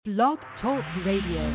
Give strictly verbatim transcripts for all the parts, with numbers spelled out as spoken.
Blog Talk Radio.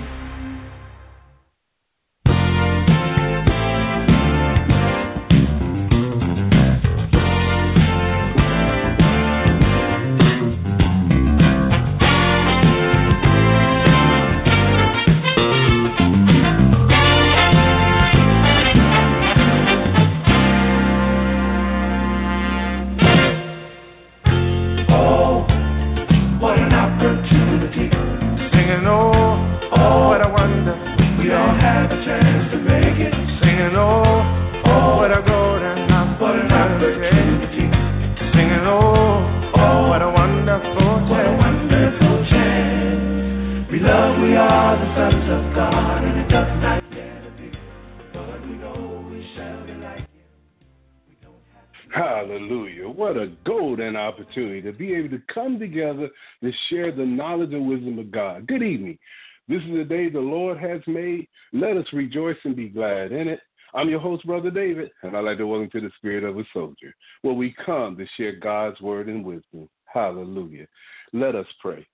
Hallelujah. What a golden opportunity to be able to come together to share the knowledge and wisdom of God. Good evening. This is the day the Lord has made. Let us rejoice and be glad in it. I'm your host, Brother David, and I'd like to welcome to the spirit of a soldier, where we come to share God's word and wisdom. Hallelujah. Let us pray.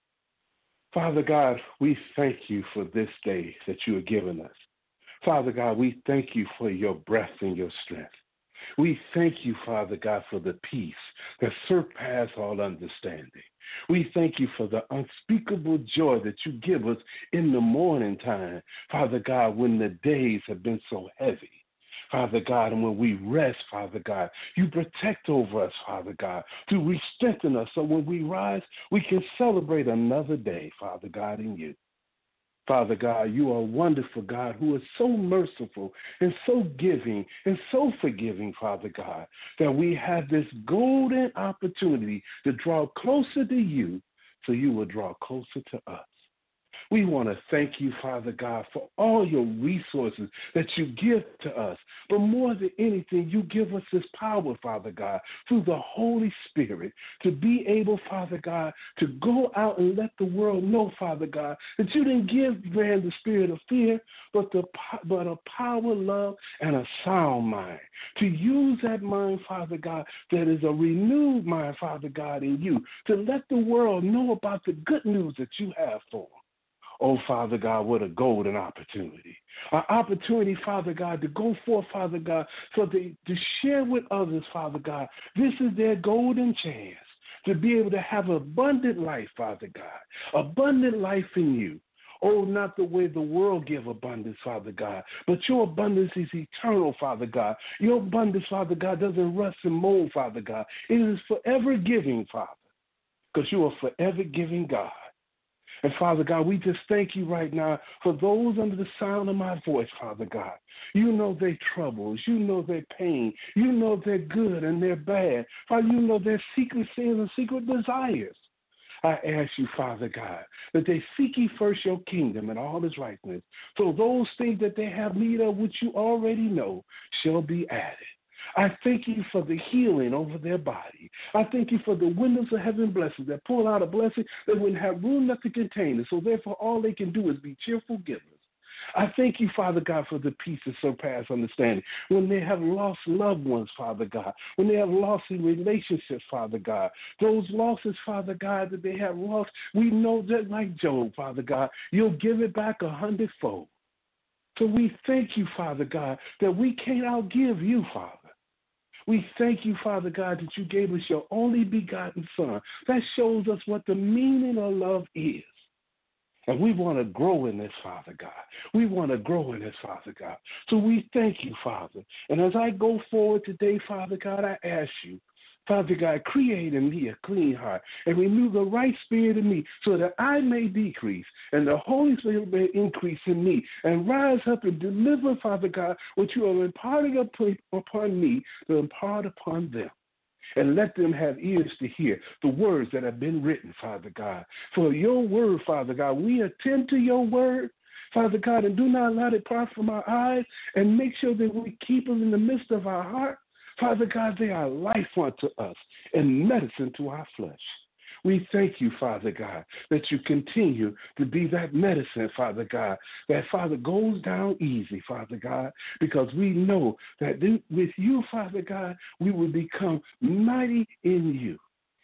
Father God, we thank you for this day that you have given us. Father God, we thank you for your breath and your strength. We thank you, Father God, for the peace that surpasses all understanding. We thank you for the unspeakable joy that you give us in the morning time, Father God, when the days have been so heavy. Father God, and when we rest, Father God, you protect over us, Father God, to re-strengthen us so when we rise, we can celebrate another day, Father God, in you. Father God, you are a wonderful God who is so merciful and so giving and so forgiving, Father God, that we have this golden opportunity to draw closer to you so you will draw closer to us. We want to thank you, Father God, for all your resources that you give to us. But more than anything, you give us this power, Father God, through the Holy Spirit to be able, Father God, to go out and let the world know, Father God, that you didn't give man the spirit of fear, but, the, but a power, love, and a sound mind. To use that mind, Father God, that is a renewed mind, Father God, in you, to let the world know about the good news that you have for them. Oh, Father God, what a golden opportunity. An opportunity, Father God, to go forth, Father God, so they, to share with others, Father God. This is their golden chance to be able to have abundant life, Father God, abundant life in you. Oh, not the way the world give abundance, Father God, but your abundance is eternal, Father God. Your abundance, Father God, doesn't rust and mold, Father God. It is forever giving, Father, because you are forever giving God. And, Father God, we just thank you right now for those under the sound of my voice, Father God. You know their troubles. You know their pain. You know their good and their bad. Father, you know their secret sins and secret desires. I ask you, Father God, that they seek ye first your kingdom and all its righteousness. So those things that they have need of, which you already know, shall be added. I thank you for the healing over their body. I thank you for the windows of heaven blessings that pull out a blessing that wouldn't have room enough to contain it. So therefore, all they can do is be cheerful givers. I thank you, Father God, for the peace that surpasses understanding. When they have lost loved ones, Father God, when they have lost in relationships, Father God, those losses, Father God, that they have lost, we know that like Job, Father God, you'll give it back a hundredfold. So we thank you, Father God, that we can't outgive you, Father. We thank you, Father God, that you gave us your only begotten Son. That shows us what the meaning of love is. And we want to grow in this, Father God. We want to grow in this, Father God. So we thank you, Father. And as I go forward today, Father God, I ask you, Father God, create in me a clean heart and renew the right spirit in me so that I may decrease and the Holy Spirit may increase in me and rise up and deliver, Father God, what you have imparted upon me to impart upon them. And let them have ears to hear the words that have been written, Father God. For your word, Father God, we attend to your word, Father God, and do not let it part from our eyes, and make sure that we keep them in the midst of our heart. Father God, they are life unto us and medicine to our flesh. We thank you, Father God, that you continue to be that medicine, Father God, that, Father, goes down easy, Father God, because we know that with you, Father God, we will become mighty in you.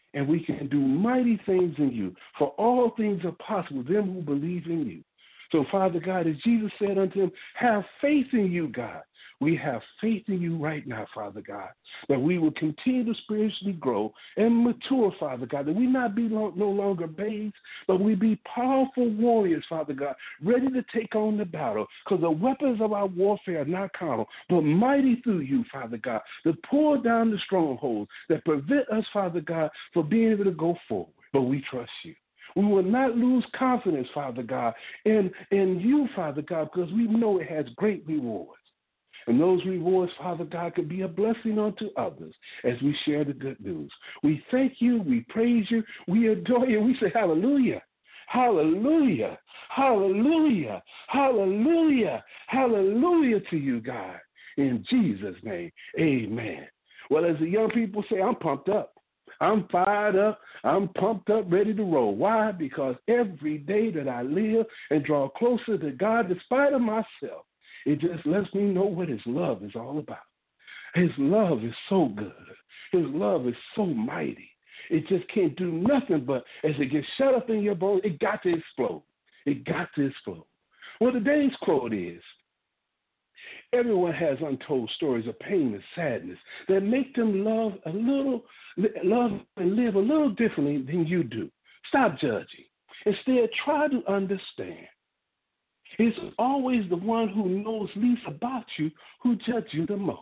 and we can do mighty things in you. For all things are possible to them who believe in you. So, Father God, as Jesus said unto him, have faith in you, God. We have faith in you right now, Father God, that we will continue to spiritually grow and mature, Father God, that we not be lo- no longer babes, but we be powerful warriors, Father God, ready to take on the battle, because the weapons of our warfare are not carnal, but mighty through you, Father God, to pull down the strongholds that prevent us, Father God, from being able to go forward. But we trust you. We will not lose confidence, Father God, in, in you, Father God, because we know it has great rewards. And those rewards, Father God, could be a blessing unto others as we share the good news. We thank you, we praise you, we adore you, we say hallelujah, hallelujah, hallelujah, hallelujah, hallelujah to you, God. In Jesus' name, amen. Well, as the young people say, I'm pumped up. I'm fired up. I'm pumped up, ready to roll. Why? Because every day that I live and draw closer to God, despite of myself, it just lets me know what his love is all about. His love is so good. His love is so mighty. It just can't do nothing but as it gets shut up in your bones, it got to explode. It got to explode. Well, today's quote is, everyone has untold stories of pain and sadness that make them love a little, love and live a little differently than you do. Stop judging. Instead, try to understand. It's always the one who knows least about you who judges you the most.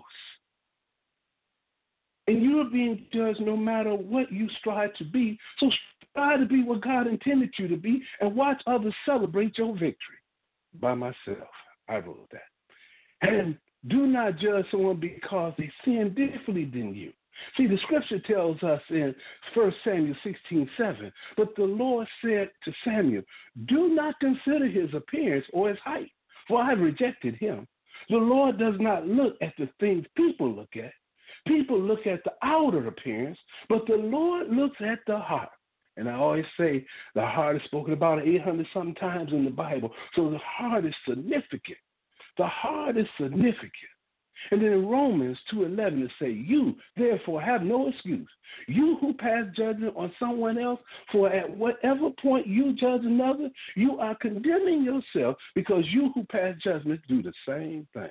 And you're being judged no matter what you strive to be. So strive to be what God intended you to be and watch others celebrate your victory. By myself, I wrote that. And do not judge someone because they sin differently than you. See, the scripture tells us in First Samuel sixteen seven, but the Lord said to Samuel, do not consider his appearance or his height, for I have rejected him. The Lord does not look at the things people look at. People look at the outer appearance, but the Lord looks at the heart. And I always say the heart is spoken about eight hundred something times in the Bible, so the heart is significant. The heart is significant. And then in Romans two eleven it says, you, therefore, have no excuse. You who pass judgment on someone else, for at whatever point you judge another, you are condemning yourself because you who pass judgment do the same thing.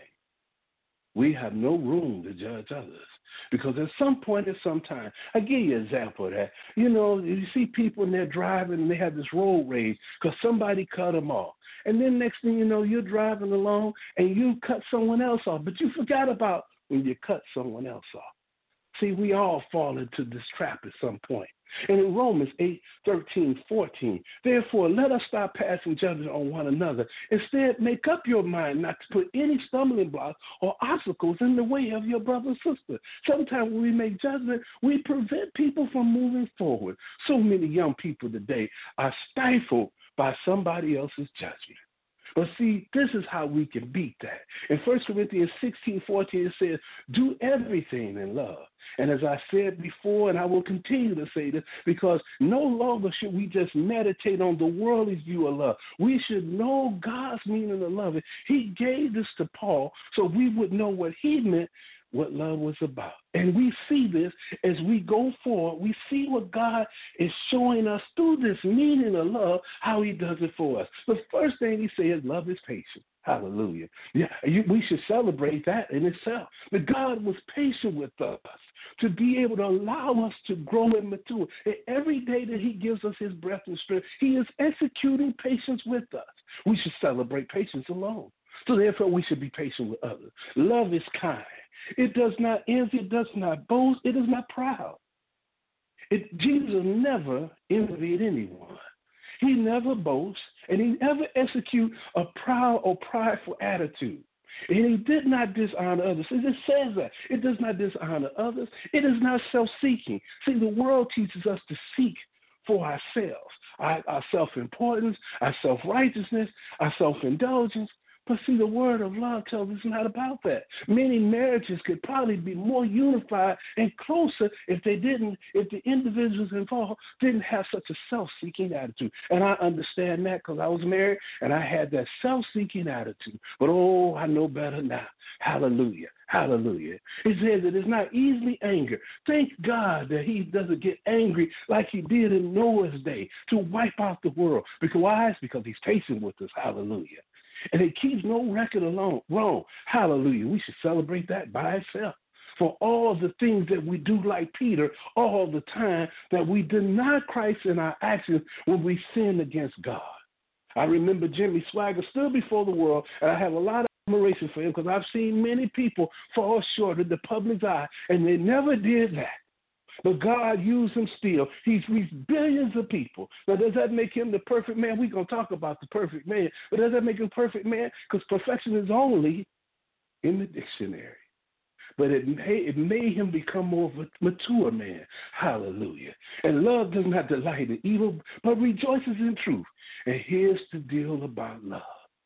We have no room to judge others because at some point at some time, I give you an example of that. You know, you see people and they're driving and they have this road rage because somebody cut them off. And then next thing you know, you're driving along and you cut someone else off, but you forgot about when you cut someone else off. See, we all fall into this trap at some point. And in Romans eight, thirteen, fourteen, therefore, let us stop passing judgment on one another. Instead, make up your mind not to put any stumbling blocks or obstacles in the way of your brother or sister. Sometimes when we make judgment, we prevent people from moving forward. So many young people today are stifled by somebody else's judgment. But see, this is how we can beat that. In First Corinthians sixteen, fourteen, it says, do everything in love. And as I said before, and I will continue to say this, because no longer should we just meditate on the worldly view of love. We should know God's meaning of love. He gave this to Paul so we would know what he meant, what love was about. And we see this as we go forward. We see what God is showing us through this meaning of love, how he does it for us. The first thing he says, love is patient. Hallelujah. Yeah, you, we should celebrate that in itself. But God was patient with us to be able to allow us to grow and mature. And every day that he gives us his breath and strength, he is executing patience with us. We should celebrate patience alone. So therefore, we should be patient with others. Love is kind. It does not envy, it does not boast, it is not proud. It, Jesus never envied anyone. He never boasts, and he never execute a proud or prideful attitude. And he did not dishonor others. It just says that. It does not dishonor others. It is not self-seeking. See, the world teaches us to seek for ourselves, our, our self-importance, our self-righteousness, our self-indulgence. But see, the word of love tells us it's not about that. Many marriages could probably be more unified and closer if they didn't, if the individuals involved didn't have such a self-seeking attitude. And I understand that because I was married and I had that self-seeking attitude. But oh, I know better now. Hallelujah. Hallelujah. It says that it's not easily angered. Thank God that he doesn't get angry like he did in Noah's day to wipe out the world. Because why? It's because he's patient with us. Hallelujah. And it keeps no record alone wrong. Hallelujah. We should celebrate that by itself. For all the things that we do like Peter all the time, that we deny Christ in our actions when we sin against God. I remember Jimmy Swagger stood before the world, and I have a lot of admiration for him because I've seen many people fall short of the public's eye, and they never did that. But God used him still. He's reached billions of people. Now, does that make him the perfect man? We're going to talk about the perfect man. But does that make him a perfect man? Because perfection is only in the dictionary. But it made, it made him become more of a mature man. Hallelujah. And love does not delight in evil, but rejoices in truth. And here's the deal about love.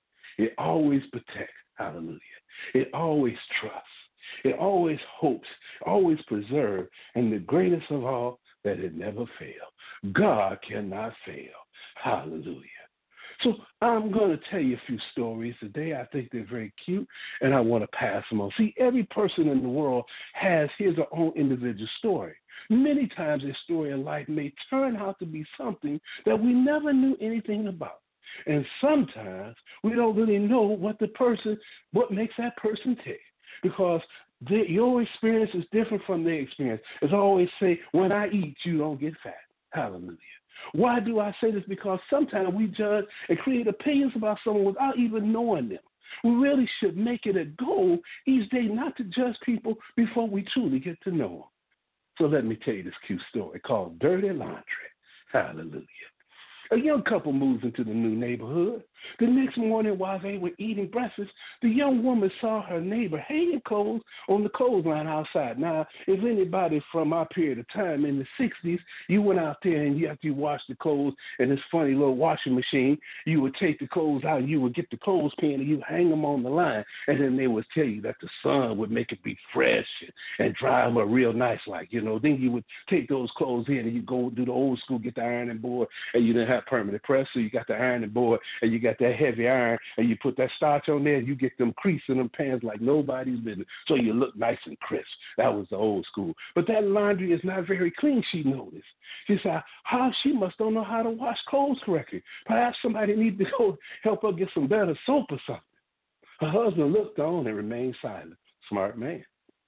It always protects. Hallelujah. It always trusts. It always hopes, always preserves, and the greatest of all, that it never fails. God cannot fail. Hallelujah. So I'm going to tell you a few stories today. I think they're very cute, and I want to pass them on. See, every person in the world has his or own individual story. Many times their story in life may turn out to be something that we never knew anything about. And sometimes we don't really know what the person, what makes that person tick, because the, your experience is different from their experience. As I always say, when I eat, you don't get fat. Hallelujah. Why do I say this? Because sometimes we judge and create opinions about someone without even knowing them. We really should make it a goal each day not to judge people before we truly get to know them. So let me tell you this cute story called Dirty Laundry. Hallelujah. A young couple moves into the new neighborhood. The next morning, while they were eating breakfast, the young woman saw her neighbor hanging clothes on the clothesline outside. Now, if anybody from our period of time in the sixties, you went out there and you, after you washed the clothes in this funny little washing machine, you would take the clothes out and you would get the clothespin and you hang them on the line. And then they would tell you that the sun would make it be fresh and, and dry them up real nice like, you know. Then you would take those clothes in and you go do the old school, get the ironing board, and you didn't have permanent press, so you got the ironing board and you got that heavy iron, and you put that starch on there, and you get them creases in them pants like nobody's business, so you look nice and crisp. That was the old school. But that laundry is not very clean, she noticed. She said, how she must don't know how to wash clothes correctly. Perhaps somebody needs to go help her get some better soap or something. Her husband looked on and remained silent. Smart man.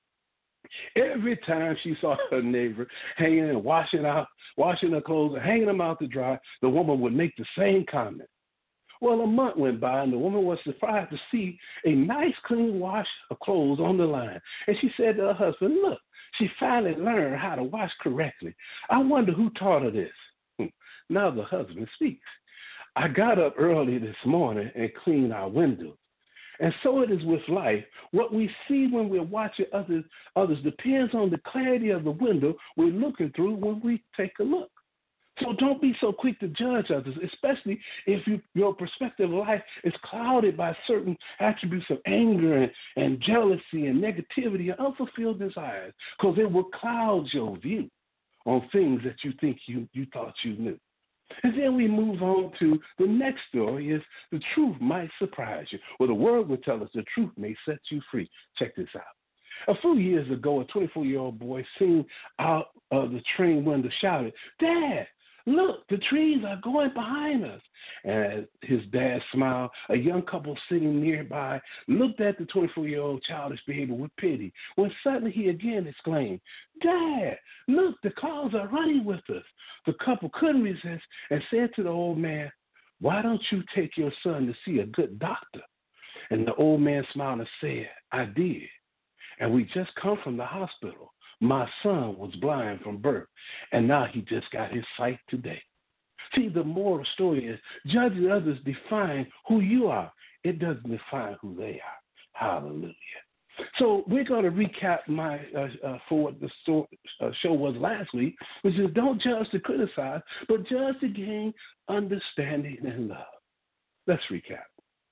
Every time she saw her neighbor hanging and washing out, washing her clothes and hanging them out to dry, the woman would make the same comment. Well, a month went by, and the woman was surprised to see a nice, clean wash of clothes on the line. And she said to her husband, look, she finally learned how to wash correctly. I wonder who taught her this. Now the husband speaks. I got up early this morning and cleaned our windows. And so it is with life. What we see when we're watching others, others depends on the clarity of the window we're looking through when we take a look. So don't be so quick to judge others, especially if you, your perspective of life is clouded by certain attributes of anger and, and jealousy and negativity and unfulfilled desires, because it will cloud your view on things that you think you, you thought you knew. And then we move on to the next story is the truth might surprise you. Well, the word will tell us the truth may set you free. Check this out. A few years ago, a twenty-four-year-old boy seen out of the train window shouted, Dad, look, the trees are going behind us. And as his dad smiled, a young couple sitting nearby looked at the twenty-four-year-old childish behavior with pity, when suddenly he again exclaimed, Dad, look, the clouds are running with us. The couple couldn't resist and said to the old man, why don't you take your son to see a good doctor? And the old man smiled and said, I did. And we just come from the hospital. My son was blind from birth, and now he just got his sight today. See, the moral story is judging others define who you are. It doesn't define who they are. Hallelujah. So we're going to recap my uh, uh, for what the sto- uh, show was last week, which is don't judge to criticize, but judge to gain understanding and love. Let's recap.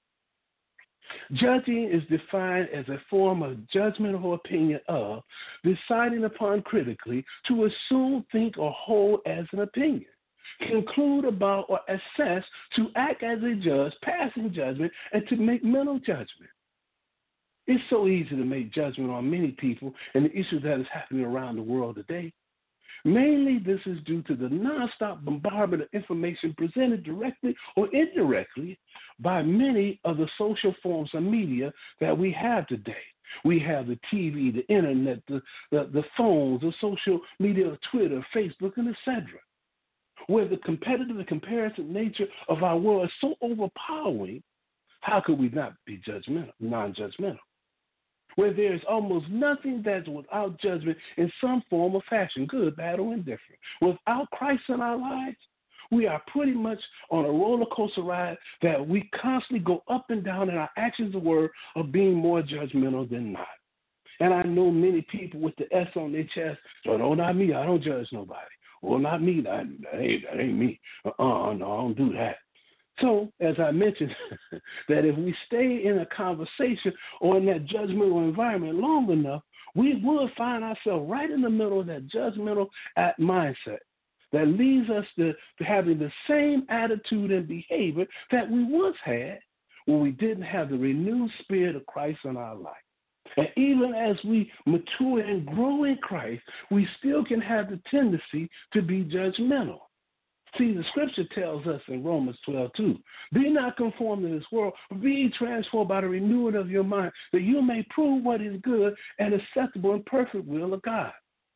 Judging is defined as a form of judgment or opinion of, deciding upon critically, to assume, think, or hold as an opinion, conclude about or assess, to act as a judge, passing judgment, and to make mental judgment. It's so easy to make judgment on many people and the issues that is happening around the world today. Mainly, this is due to the nonstop bombardment of information presented directly or indirectly by many of the social forms of media that we have today. We have the T V, the internet, the, the, the phones, the social media, Twitter, Facebook, and et cetera, where the competitive and comparison nature of our world is so overpowering. How could we not be judgmental, non-judgmental? Where there is almost nothing that's without judgment in some form or fashion, good, bad, or indifferent. Without Christ in our lives, we are pretty much on a roller coaster ride that we constantly go up and down in our actions and words of being more judgmental than not. And I know many people with the S on their chest, so no, not me, I don't judge nobody. Well, not me, that, that, ain't, that ain't me. Uh-uh, no, I don't do that. So, as I mentioned, that if we stay in a conversation or in that judgmental environment long enough, we will find ourselves right in the middle of that judgmental mindset that leads us to, to having the same attitude and behavior that we once had when we didn't have the renewed spirit of Christ in our life. And even as we mature and grow in Christ, we still can have the tendency to be judgmental. See, the scripture tells us in Romans twelve two, be not conformed to this world, but be transformed by the renewing of your mind, that you may prove what is good and acceptable and perfect will of God.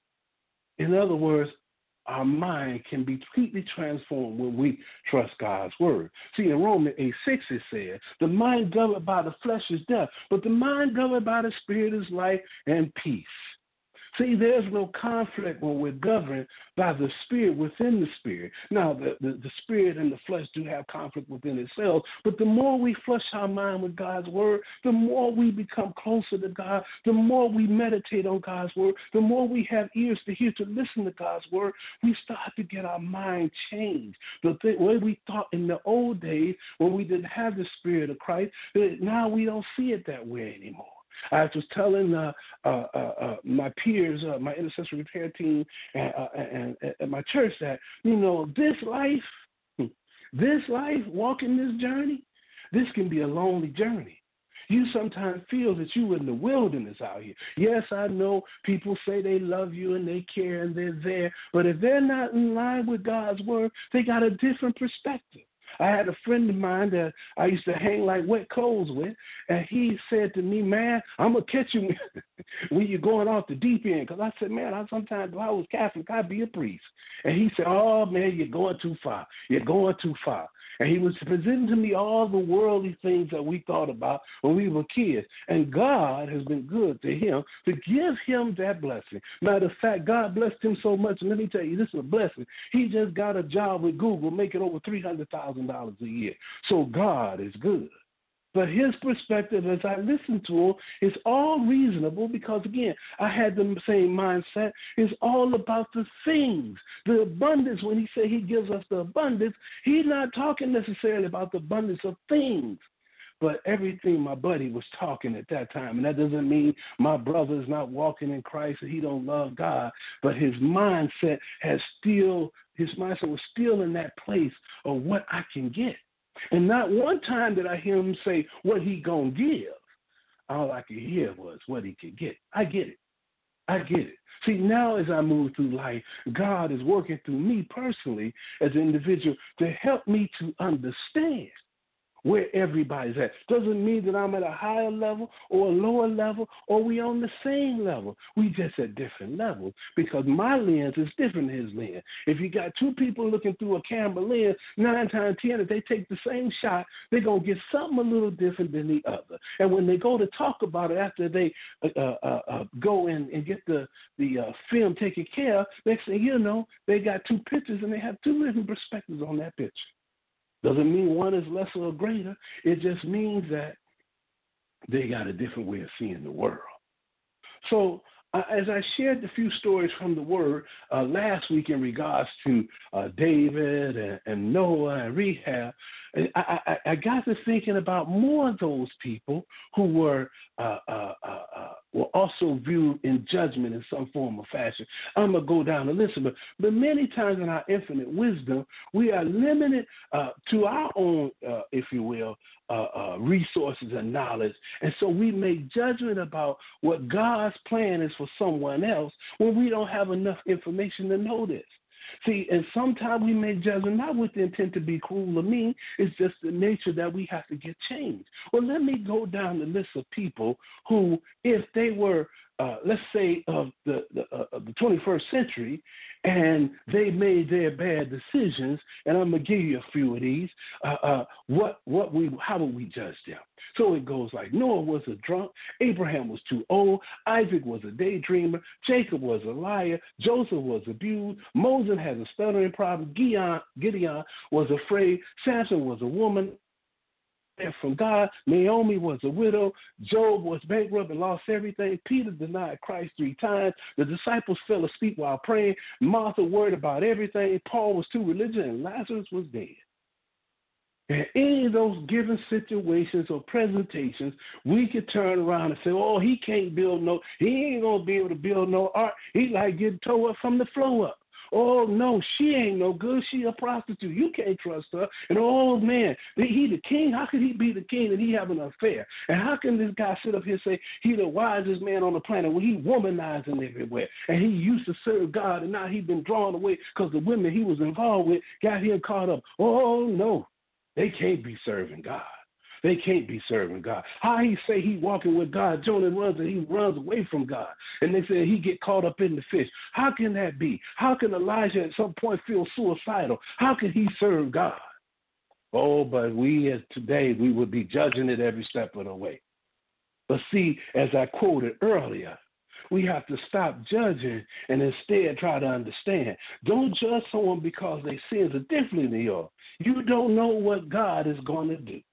In other words, our mind can be completely transformed when we trust God's word. See, in Romans eight six it says, the mind governed by the flesh is death, but the mind governed by the spirit is life and peace. See, there's no conflict when we're governed by the spirit within the spirit. Now, the, the, the spirit and the flesh do have conflict within itself, but the more we flush our mind with God's word, the more we become closer to God, the more we meditate on God's word, the more we have ears to hear, to listen to God's word, we start to get our mind changed. The thing, way we thought in the old days when we didn't have the spirit of Christ, now we don't see it that way anymore. I was telling uh, uh, uh, uh, my peers, uh, my intercessory repair team, and, uh, and, and, and my church that, you know, this life, this life, walking this journey, this can be a lonely journey. You sometimes feel that you're in the wilderness out here. Yes, I know people say they love you and they care and they're there, but if they're not in line with God's word, they got a different perspective. I had a friend of mine that I used to hang like wet clothes with, and he said to me, man, I'm going to catch you when you're going off the deep end. Because I said, man, I sometimes if I was Catholic, I'd be a priest. And he said, oh, man, you're going too far. You're going too far. And he was presenting to me all the worldly things that we thought about when we were kids. And God has been good to him to give him that blessing. Matter of fact, God blessed him so much, and let me tell you, this is a blessing. He just got a job with Google making over three hundred thousand dollars a year. So God is good. But his perspective, as I listen to him, is all reasonable because, again, I had the same mindset. It's all about the things, the abundance. When he said he gives us the abundance, he's not talking necessarily about the abundance of things, but everything my buddy was talking at that time. And that doesn't mean my brother is not walking in Christ and he don't love God, but his mindset has still, his mindset was still in that place of what I can get. And not one time did I hear him say what he gonna give. All I could hear was what he could get. I get it. I get it. See, now as I move through life, God is working through me personally as an individual to help me to understand where everybody's at. Doesn't mean that I'm at a higher level or a lower level or we on the same level. We just at different levels because my lens is different than his lens. If you got two people looking through a camera lens, nine times ten, if they take the same shot, they're going to get something a little different than the other. And when they go to talk about it after they uh, uh, uh, go in and get the, the uh, film taken care of, next thing you know, they got two pictures and they have two different perspectives on that picture. Doesn't mean one is lesser or greater. It just means that they got a different way of seeing the world. So uh, as I shared a few stories from the Word uh, last week in regards to uh, David and, and Noah and Rahab, I, I, I got to thinking about more of those people who were uh, uh, uh, uh, were also viewed in judgment in some form or fashion. I'm going to go down the list, but, but many times in our infinite wisdom, we are limited uh, to our own, uh, if you will, uh, uh, resources and knowledge. And so we make judgment about what God's plan is for someone else when we don't have enough information to know this. See, and sometimes we make judgment not with the intent to be cruel or mean. It's just the nature that we have to get changed. Well, let me go down the list of people who, if they were, uh, let's say, of the, the, uh, of the twenty-first century, and they made their bad decisions, and I'm going to give you a few of these, uh, uh, what, what we, how would we judge them? So it goes like Noah was a drunk, Abraham was too old, Isaac was a daydreamer, Jacob was a liar, Joseph was abused, Moses had a stuttering problem, Gideon, Gideon was afraid, Samson was a woman from God, Naomi was a widow, Job was bankrupt and lost everything, Peter denied Christ three times, the disciples fell asleep while praying, Martha worried about everything, Paul was too religious, and Lazarus was dead. In any of those given situations or presentations, we could turn around and say, oh, he can't build no, he ain't going to be able to build no art. He like getting tore up from the floor up. Oh, no, she ain't no good. She a prostitute. You can't trust her. And, oh, man, he the king. How could he be the king and he have an affair? And how can this guy sit up here and say he the wisest man on the planet when he womanizing everywhere? And he used to serve God, and now he been drawn away because the women he was involved with got him caught up. Oh, no. They can't be serving God. They can't be serving God. How he say he walking with God, Jonah runs and he runs away from God. And they say he get caught up in the fish. How can that be? How can Elijah at some point feel suicidal? How can he serve God? Oh, but we as today, we would be judging it every step of the way. But see, as I quoted earlier, we have to stop judging and instead try to understand. Don't judge someone because their sins are different than yours. You don't know what God is going to do.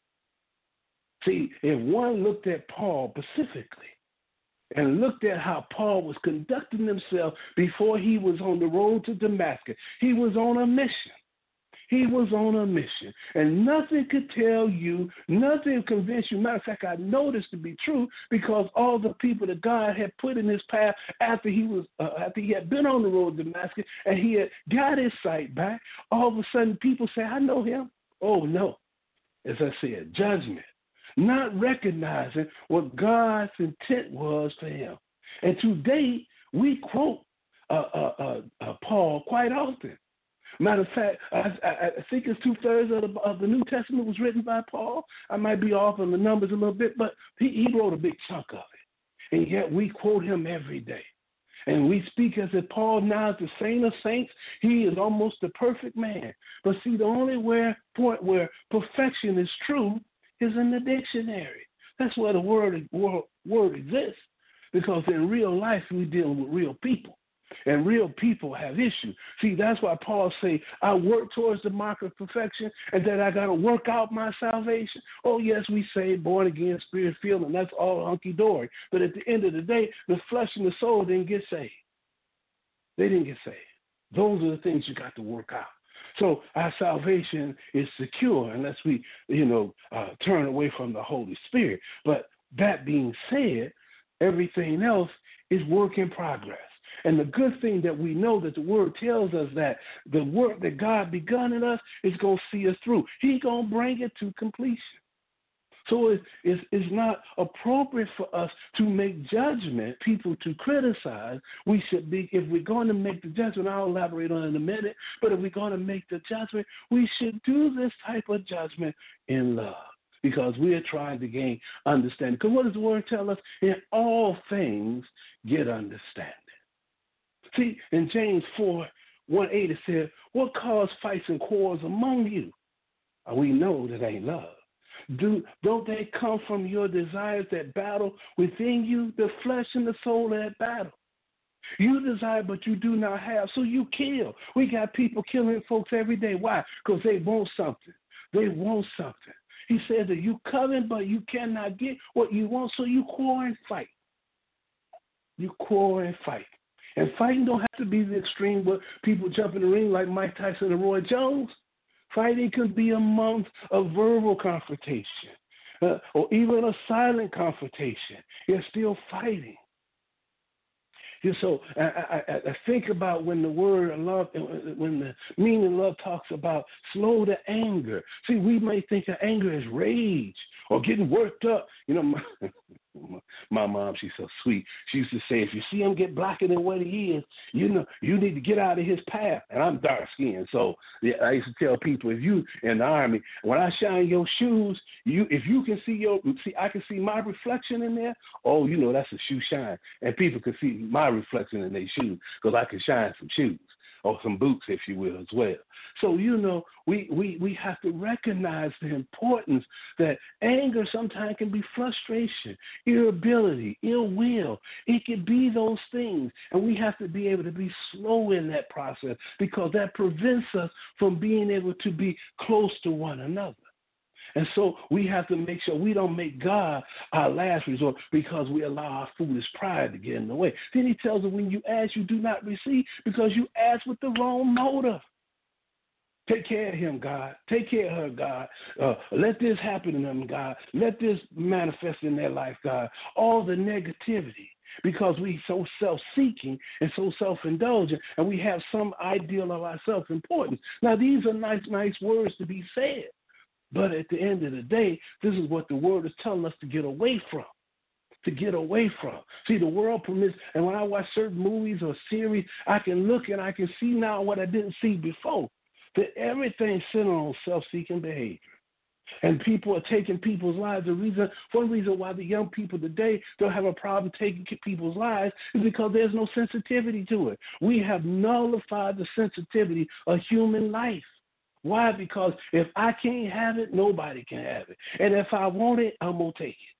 See, if one looked at Paul specifically and looked at how Paul was conducting himself before he was on the road to Damascus, he was on a mission. He was on a mission, and nothing could tell you, nothing convince you. Matter of fact, I know this to be true because all the people that God had put in his path after he was, uh, after he had been on the road to Damascus and he had got his sight back, all of a sudden people say, I know him. Oh, no. As I said, judgment, not recognizing what God's intent was for him. And today, we quote uh, uh, uh, uh, Paul quite often. Matter of fact, I, I, I think it's two-thirds of the, of the New Testament was written by Paul. I might be off on the numbers a little bit, but he, he wrote a big chunk of it. And yet we quote him every day. And we speak as if Paul now is the saint of saints. He is almost the perfect man. But see, the only where, point where perfection is true is in the dictionary. That's where the word, word, word exists. Because in real life, we're dealing with real people. And real people have issues. See, that's why Paul say, I work towards the mark of perfection and that I got to work out my salvation. Oh, yes, we say born again, spirit filled, and that's all hunky-dory. But at the end of the day, the flesh and the soul didn't get saved. They didn't get saved. Those are the things you got to work out. So our salvation is secure unless we, you know, uh, turn away from the Holy Spirit. But that being said, everything else is work in progress. And the good thing that we know that the word tells us that the work that God begun in us is going to see us through. He's going to bring it to completion. So it's, it's, it's not appropriate for us to make judgment, people to criticize. We should be, if we're going to make the judgment, I'll elaborate on it in a minute, but if we're going to make the judgment, we should do this type of judgment in love because we are trying to gain understanding. Because what does the word tell us? In all things, get understanding. See, in James four, one eight, it said, what caused fights and quarrels among you? We know that ain't love. Do, don't they come from your desires that battle within you? The flesh and the soul of that battle. You desire, but you do not have, so you kill. We got people killing folks every day. Why? Because they want something. They want something. He said that you covet, but you cannot get what you want, so you quarrel and fight. You quarrel and fight. And fighting don't have to be the extreme where people jump in the ring like Mike Tyson and Roy Jones. Fighting can be amongst a verbal confrontation uh, or even a silent confrontation. You're still fighting. And so I, I, I think about when the word love, when the meaning of love talks about slow to anger. See, we may think of anger as rage or getting worked up. You know, my, my mom, she's so sweet. She used to say, if you see him get blacker than what he is, you know, you need to get out of his path. And I'm dark skinned, so yeah, I used to tell people, if you in the army, when I shine your shoes, you if you can see your see, I can see my reflection in there. Oh, you know, that's a shoe shine, and people can see my reflection in their shoes because I can shine some shoes or some boots, if you will, as well. So, you know, we, we, we have to recognize the importance that anger sometimes can be frustration, irritability, ill will. It can be those things, and we have to be able to be slow in that process because that prevents us from being able to be close to one another. And so we have to make sure we don't make God our last resort because we allow our foolish pride to get in the way. Then he tells us, when you ask, you do not receive because you ask with the wrong motive. Take care of him, God. Take care of her, God. Uh, let this happen to them, God. Let this manifest in their life, God. All the negativity. Because we so self-seeking and so self-indulgent, and we have some ideal of our self-importance. Now, these are nice, nice words to be said. But at the end of the day, this is what the word is telling us to get away from, to get away from. See, the world permits, and when I watch certain movies or series, I can look and I can see now what I didn't see before, that everything's centered on self-seeking behavior. And people are taking people's lives. The reason, one reason why the young people today don't have a problem taking people's lives is because there's no sensitivity to it. We have nullified the sensitivity of human life. Why? Because if I can't have it, nobody can have it. And if I want it, I'm going to take it.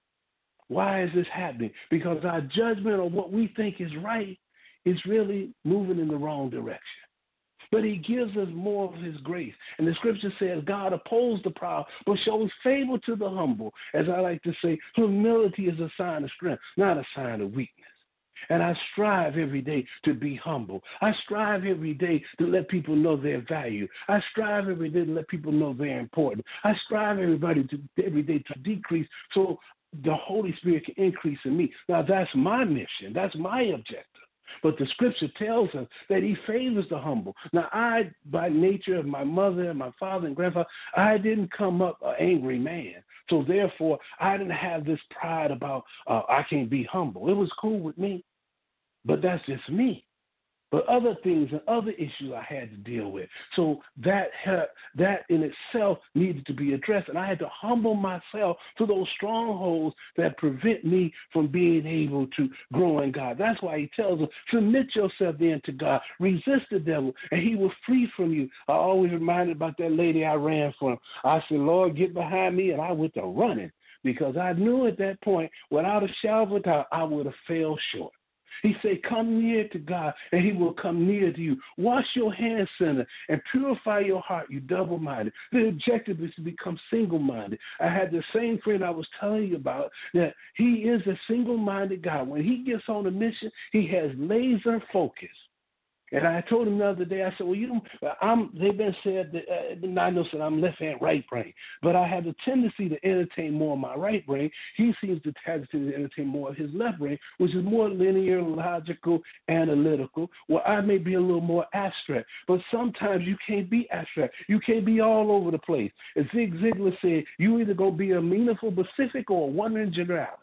Why is this happening? Because our judgment of what we think is right is really moving in the wrong direction. But he gives us more of his grace. And the scripture says God opposes the proud, but shows favor to the humble. As I like to say, humility is a sign of strength, not a sign of weakness. And I strive every day to be humble. I strive every day to let people know their value. I strive every day to let people know they're important. I strive everybody to, every day to decrease so the Holy Spirit can increase in me. Now, that's my mission. That's my objective. But the scripture tells us that he favors the humble. Now, I, by nature of my mother and my father and grandfather, I didn't come up an angry man. So, therefore, I didn't have this pride about uh, I can't be humble. It was cool with me. But that's just me. But other things and other issues I had to deal with. So that that in itself needed to be addressed. And I had to humble myself to those strongholds that prevent me from being able to grow in God. That's why he tells us, submit yourself then to God. Resist the devil, and he will flee from you. I always reminded about that lady I ran from. I said, Lord, get behind me, and I went to running. Because I knew at that point, without a shadow of a doubt, I would have fell short. He said, come near to God, and he will come near to you. Wash your hands, sinner, and purify your heart, you double-minded. The objective is to become single-minded. I had the same friend I was telling you about, that he is a single-minded guy. When he gets on a mission, he has laser focus. And I told him the other day, I said, well, you know, I'm, they've been said that, uh, I know that I'm left hand, right brain, but I have a tendency to entertain more of my right brain. He seems to have to entertain more of his left brain, which is more linear, logical, analytical. Well, I may be a little more abstract, but sometimes you can't be abstract. You can't be all over the place. As Zig Ziglar said, you either going to be a meaningful Pacific or a wandering generality.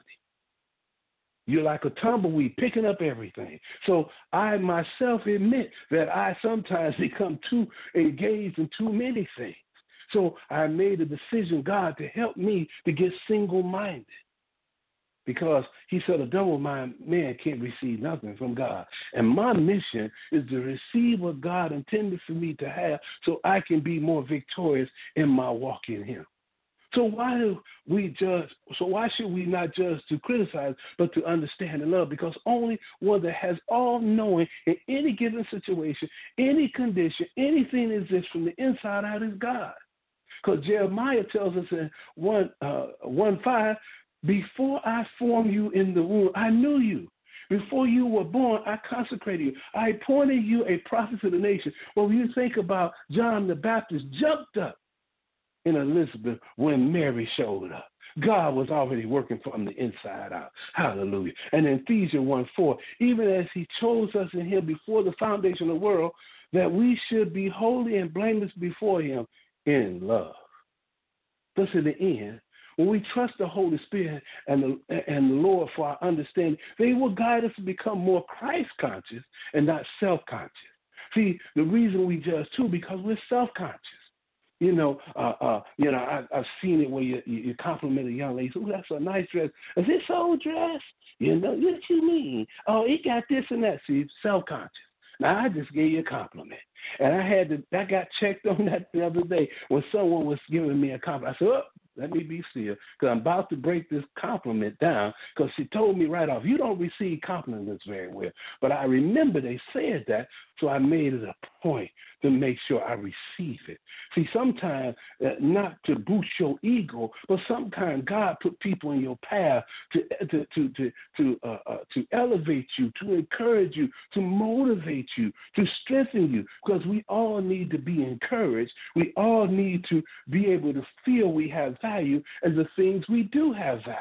You're like a tumbleweed picking up everything. So I myself admit that I sometimes become too engaged in too many things. So I made a decision, God, to help me to get single-minded. Because he said a double-minded man can't receive nothing from God. And my mission is to receive what God intended for me to have so I can be more victorious in my walk in him. So why do we judge? So why should we not judge to criticize, but to understand and love? Because only one that has all knowing in any given situation, any condition, anything that exists from the inside out is God. Because Jeremiah tells us in one uh, one five, before I formed you in the womb, I knew you. Before you were born, I consecrated you. I appointed you a prophet to the nation. Well, when you think about John the Baptist jumped up in Elizabeth when Mary showed up. God was already working from the inside out. Hallelujah. And in Ephesians one four, even as he chose us in him before the foundation of the world, that we should be holy and blameless before him in love. Thus, in the end, when we trust the Holy Spirit and the, and the Lord for our understanding, they will guide us to become more Christ-conscious and not self-conscious. See, the reason we judge, too, because we're self-conscious. You know, uh, uh, you know, I, I've seen it where you, you compliment a young lady. Oh, that's a nice dress. Is this old dress? You know, what you mean? Oh, it got this and that. See, self-conscious. Now, I just gave you a compliment. And I had to, I got checked on that the other day when someone was giving me a compliment. I said, oh, let me be still, because I'm about to break this compliment down, because she told me right off, you don't receive compliments very well. But I remember they said that, so I made it a point to make sure I receive it. See, sometimes, uh, not to boost your ego, but sometimes God put people in your path to to to to to, uh, uh, to elevate you, to encourage you, to motivate you, to strengthen you, because we all need to be encouraged. We all need to be able to feel we have value, and the things we do have value.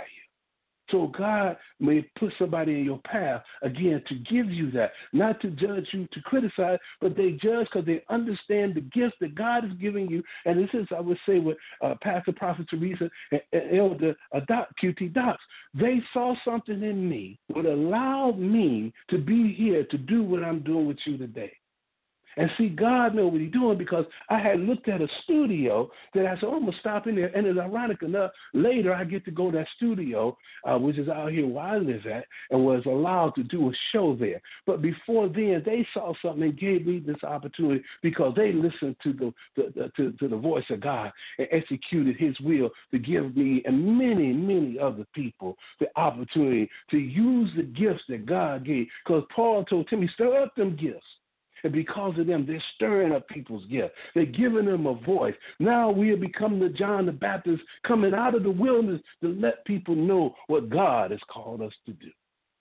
So God may put somebody in your path, again, to give you that, not to judge you, to criticize, but they judge because they understand the gifts that God is giving you. And this is, I would say, with uh, Pastor Prophet Teresa and, and Elder uh, Doc, Q T Docs. They saw something in me that allowed me to be here to do what I'm doing with you today. And see, God knows what he's doing, because I had looked at a studio that I said, oh, I'm going to stop in there. And it's ironic enough, later I get to go to that studio, uh, which is out here where I live at, and was allowed to do a show there. But before then, they saw something and gave me this opportunity, because they listened to the, the, the to, to the voice of God and executed his will to give me and many, many other people the opportunity to use the gifts that God gave. Because Paul told Timothy, stir up them gifts. And because of them, they're stirring up people's gift. They're giving them a voice. Now we have become the John the Baptist coming out of the wilderness to let people know what God has called us to do.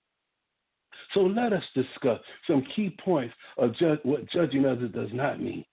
So let us discuss some key points of ju- what judging others does not mean.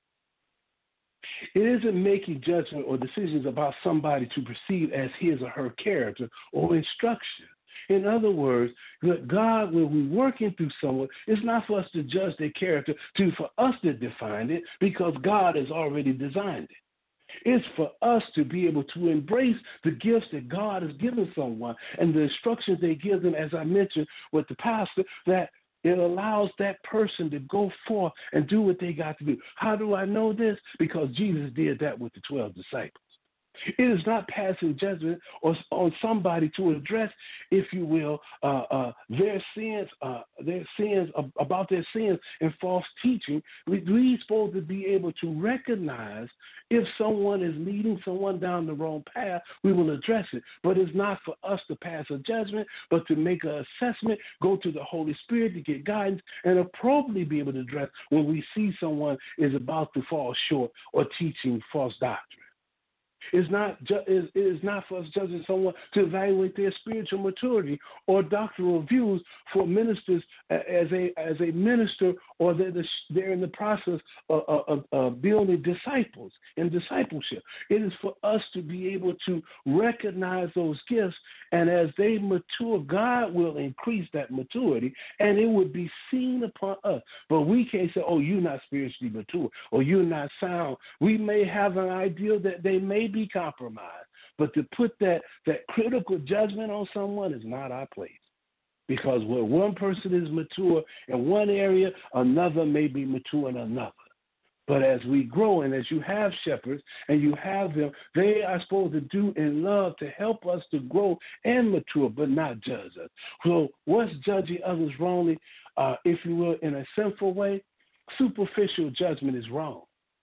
It isn't making judgment or decisions about somebody to perceive as his or her character or instruction. In other words, God, when we're working through someone, it's not for us to judge their character, to for us to define it, because God has already designed it. It's for us to be able to embrace the gifts that God has given someone and the instructions they give them, as I mentioned with the pastor, that it allows that person to go forth and do what they got to do. How do I know this? Because Jesus did that with the twelve disciples. It is not passing judgment or on somebody to address, if you will, uh, uh, their sins, uh, their sins uh, about their sins and false teaching. We, we're supposed to be able to recognize if someone is leading someone down the wrong path. We will address it, but it's not for us to pass a judgment, but to make an assessment, go to the Holy Spirit to get guidance, and appropriately be able to address when we see someone is about to fall short or teaching false doctrine. It's not ju- it is not for us judging someone to evaluate their spiritual maturity or doctrinal views for ministers as a as a minister, or they're, the, they're in the process of, of, of building disciples in discipleship. It is for us to be able to recognize those gifts, and as they mature, God will increase that maturity, and it would be seen upon us. But we can't say, oh, you're not spiritually mature, or you're not sound. We may have an idea that they may be compromised, but to put that, that critical judgment on someone is not our place. Because where one person is mature in one area, another may be mature in another. But as we grow, and as you have shepherds and you have them, they are supposed to do in love to help us to grow and mature, but not judge us. So what's judging others wrongly, uh, if you will, in a sinful way? Superficial judgment is wrong.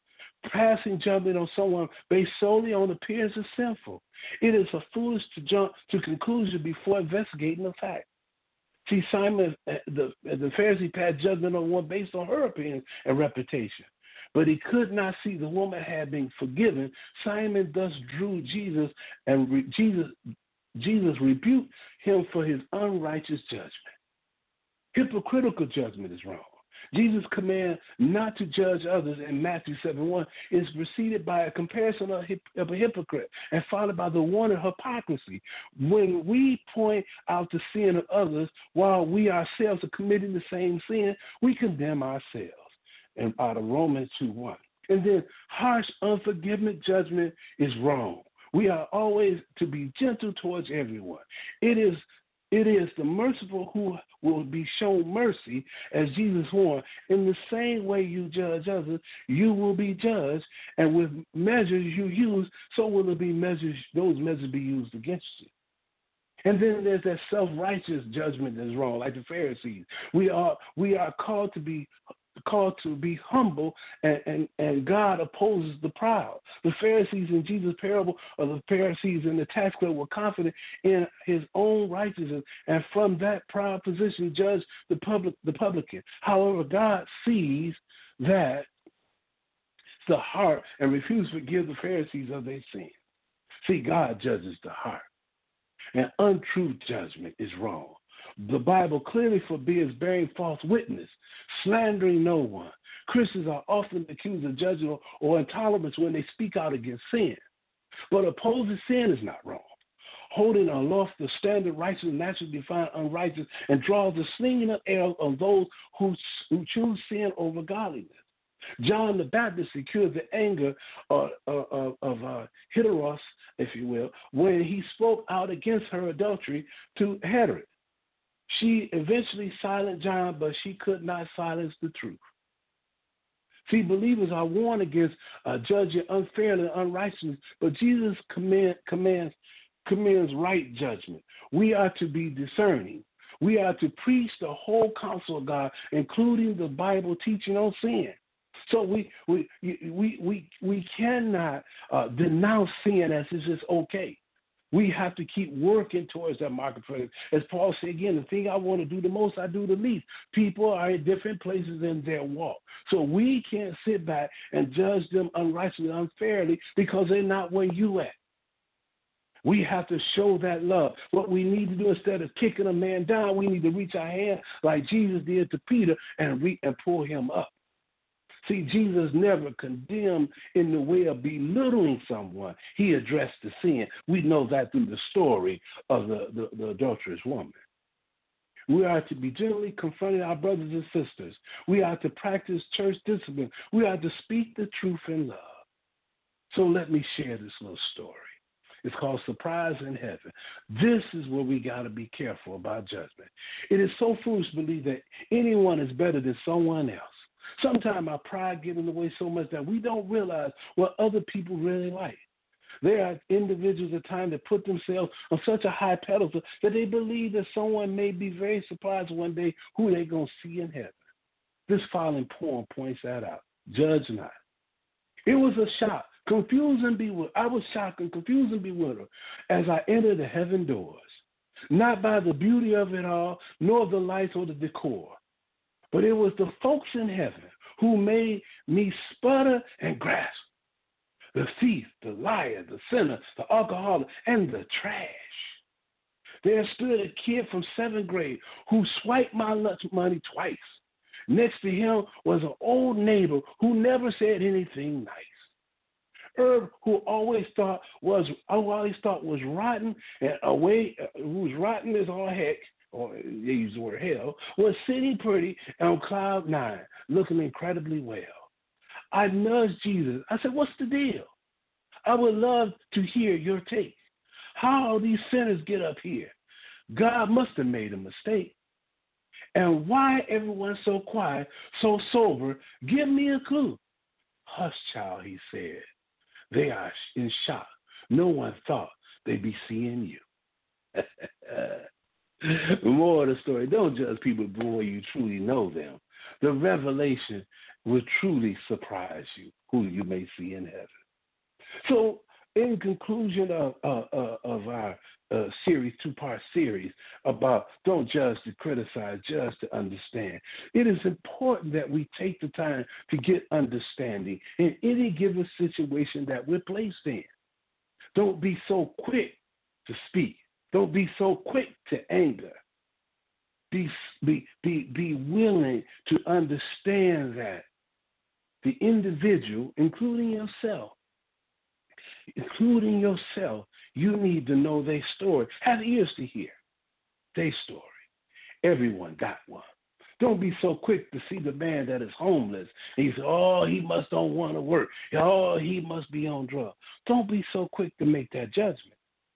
Passing judgment on someone based solely on appearance is sinful. It is a foolish to jump to conclusion before investigating the fact. See, Simon, the, the Pharisee passed judgment on one based on her appearance and reputation. But he could not see the woman had been forgiven. Simon thus drew Jesus, and re- Jesus, Jesus rebuked him for his unrighteous judgment. Hypocritical judgment is wrong. Jesus' command not to judge others in Matthew seven one is preceded by a comparison of, hip, of a hypocrite and followed by the warning of hypocrisy. When we point out the sin of others while we ourselves are committing the same sin, we condemn ourselves. And out of Romans two one. And then harsh, unforgiving judgment is wrong. We are always to be gentle towards everyone. It is It is the merciful who will be shown mercy, as Jesus warned. In the same way you judge others, you will be judged, and with measures you use, so will it be measures, those measures be used against you. And then there's that self-righteous judgment that's wrong, like the Pharisees. We are we are called to be called to be humble, and, and, and God opposes the proud. The Pharisees in Jesus' parable, or the Pharisees in the tax collector, were confident in his own righteousness, and from that proud position judged the public, the publican. However, God sees that the heart and refuses to forgive the Pharisees of their sin. See, God judges the heart, and untrue judgment is wrong. The Bible clearly forbids bearing false witness, slandering no one. Christians are often accused of judging or intolerance when they speak out against sin. But opposing sin is not wrong. Holding aloft the standard righteous naturally define unrighteous and draws the slinging of arrows of those who, who choose sin over godliness. John the Baptist secured the anger uh, uh, of, of uh, Heteros, if you will, when he spoke out against her adultery to Herod. She eventually silenced John, but she could not silence the truth. See, believers are warned against uh, judging unfairly and unrighteousness, but Jesus command, commands, commands right judgment. We are to be discerning. We are to preach the whole counsel of God, including the Bible teaching on sin. So we we we we we cannot uh, denounce sin as it's just okay. We have to keep working towards that marketplace. As Paul said again, the thing I want to do the most, I do the least. People are in different places in their walk. So we can't sit back and judge them unrighteously, unfairly, because they're not where you at. We have to show that love. What we need to do, instead of kicking a man down, we need to reach our hand like Jesus did to Peter and, re- and pull him up. See, Jesus never condemned in the way of belittling someone. He addressed the sin. We know that through the story of the, the, the adulterous woman. We are to be gently confronting our brothers and sisters. We are to practice church discipline. We are to speak the truth in love. So let me share this little story. It's called Surprise in Heaven. This is where we got to be careful about judgment. It is so foolish to believe that anyone is better than someone else. Sometimes our pride gets in the way so much that we don't realize what other people really like. There are individuals at times that put themselves on such a high pedestal that they believe that someone may be very surprised one day who they're going to see in heaven. This following poem points that out. Judge not. It was a shock, confused and bewildered. I was shocked and confused and bewildered as I entered the heaven doors, not by the beauty of it all, nor the lights or the decor. But it was the folks in heaven who made me sputter and grasp. The thief, the liar, the sinner, the alcoholic, and the trash. There stood a kid from seventh grade who swiped my lunch money twice. Next to him was an old neighbor who never said anything nice. Herb, who always thought was who always thought was rotten and away, who was rotten as all heck, or they use the word hell, was sitting pretty on cloud nine, looking incredibly well. I nudged Jesus. I said, what's the deal? I would love to hear your take. How these sinners get up here? God must have made a mistake. And why everyone so quiet, so sober? Give me a clue. Hush, child, he said. They are in shock. No one thought they'd be seeing you. More of the story, don't judge people before you truly know them. The revelation will truly surprise you, who you may see in heaven. So, in conclusion of, uh, uh, of our uh, series, two-part series about don't judge to criticize, judge to understand, it is important that we take the time to get understanding in any given situation that we're placed in. Don't be so quick to speak. Don't be so quick to anger. Be, be, be, be willing to understand that the individual, including yourself, including yourself, you need to know their story. Have ears to hear their story. Everyone got one. Don't be so quick to see the man that is homeless. And you say, oh, he must don't want to work. Oh, he must be on drugs. Don't be so quick to make that judgment.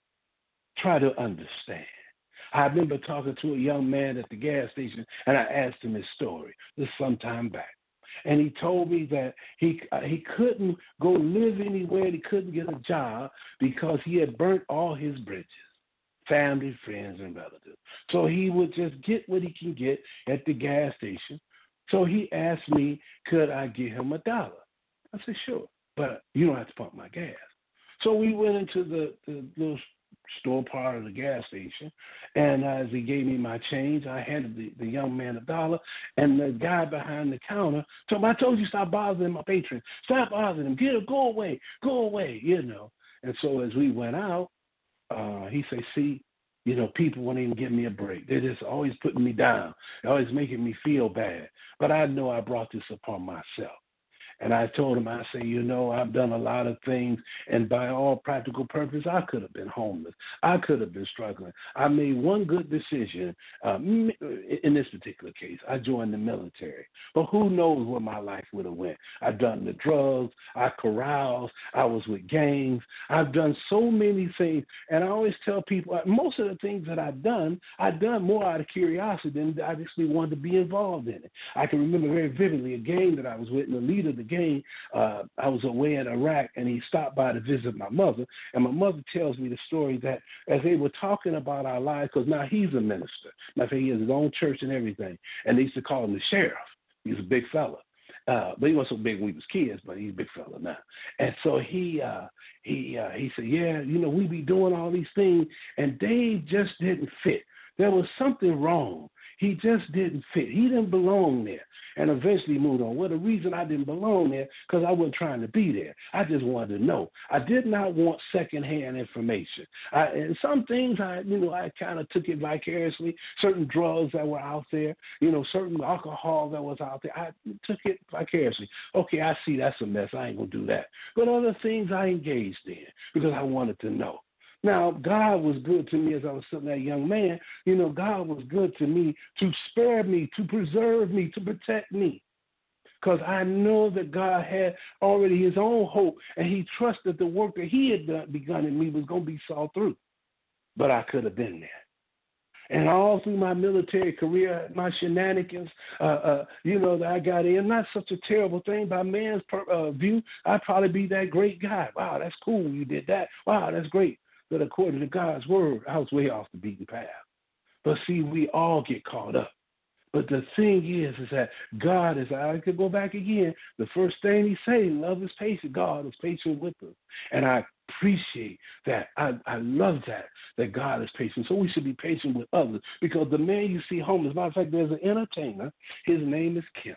Try to understand. I remember talking to a young man at the gas station, and I asked him his story. This some time back. And he told me that he uh, he couldn't go live anywhere, and he couldn't get a job because he had burnt all his bridges, family, friends, and relatives. So he would just get what he can get at the gas station. So he asked me, could I give him a dollar? I said, sure, but you don't have to pump my gas. So we went into the, the little store part of the gas station, and as he gave me my change, I handed the, the young man a dollar, and the guy behind the counter told me, I told you stop bothering my patron. Stop bothering him. Get him, go away, go away, you know. And so as we went out, uh, he said, see, you know, people won't even give me a break. They're just always putting me down. They're always making me feel bad. But I know I brought this upon myself. And I told him, I say, you know, I've done a lot of things, and by all practical purpose, I could have been homeless. I could have been struggling. I made one good decision um, in this particular case. I joined the military. But who knows where my life would have went. I've done the drugs. I caroused. I was with gangs. I've done so many things. And I always tell people, most of the things that I've done, I've done more out of curiosity than I actually wanted to be involved in it. I can remember very vividly a gang that I was with, and the leader of the game, uh, I was away in Iraq, and he stopped by to visit my mother, and my mother tells me the story that as they were talking about our lives, because now he's a minister. Matter of fact, he has his own church and everything, and they used to call him the sheriff. He's a big fella. Uh, but he wasn't so big when we was kids, but he's a big fella now. And so he uh, he uh, he said, yeah, you know, we be doing all these things, and they just didn't fit. There was something wrong. He just didn't fit. He didn't belong there. And eventually moved on. Well, the reason I didn't belong there, because I wasn't trying to be there. I just wanted to know. I did not want secondhand information. I, and some things, I, you know, I kind of took it vicariously. Certain drugs that were out there, you know, certain alcohol that was out there, I took it vicariously. Okay, I see that's a mess. I ain't going to do that. But other things I engaged in because I wanted to know. Now, God was good to me as I was sitting that young man. You know, God was good to me to spare me, to preserve me, to protect me. Because I know that God had already his own hope, and he trusted the work that he had done, begun in me was going to be saw through. But I could have been there. And all through my military career, my shenanigans, uh, uh, you know, that I got in, not such a terrible thing. By man's per, uh, view, I'd probably be that great guy. Wow, that's cool. You did that. Wow, that's great. But according to God's word, I was way off the beaten path. But see, we all get caught up. But the thing is, is that God is, I could go back again, the first thing he says, love is patient. God is patient with us. And I appreciate that. I, I love that, that God is patient. So we should be patient with others. Because the man you see homeless, matter of fact, there's an entertainer. His name is Kim.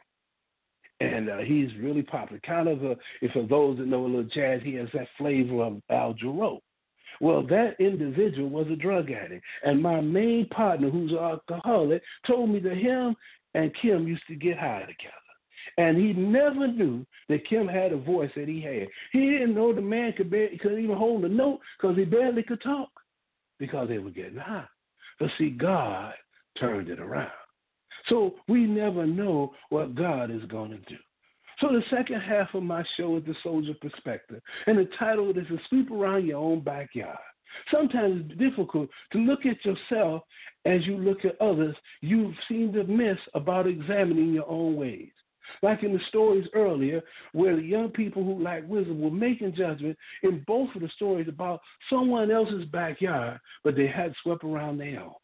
And uh, he's really popular. Kind of, a, if for those that know a little jazz, he has that flavor of Al Jarreau. Well, that individual was a drug addict. And my main partner, who's an alcoholic, told me that him and Kim used to get high together. And he never knew that Kim had a voice that he had. He didn't know the man could, barely, could even hold a note because he barely could talk because they were getting high. But see, God turned it around. So we never know what God is going to do. So the second half of my show is The Soldier Perspective, and the title is To Sweep Around Your Own Backyard. Sometimes it's difficult to look at yourself as you look at others. You seem to miss about examining your own ways. Like in the stories earlier, where the young people who lack wisdom were making judgment in both of the stories about someone else's backyard, but they had swept around their own.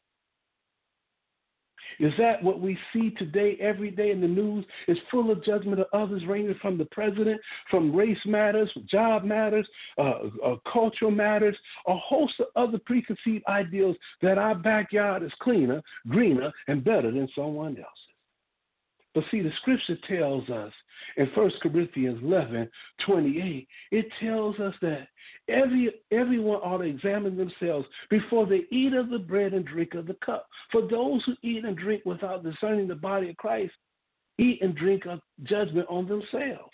Is that what we see today, every day in the news? Is full of judgment of others, ranging from the president, from race matters, job matters, uh, uh, cultural matters, a host of other preconceived ideals that our backyard is cleaner, greener, and better than someone else's. But see, the scripture tells us in First Corinthians eleven twenty-eight, it tells us that every everyone ought to examine themselves before they eat of the bread and drink of the cup. For those who eat and drink without discerning the body of Christ, eat and drink of judgment on themselves.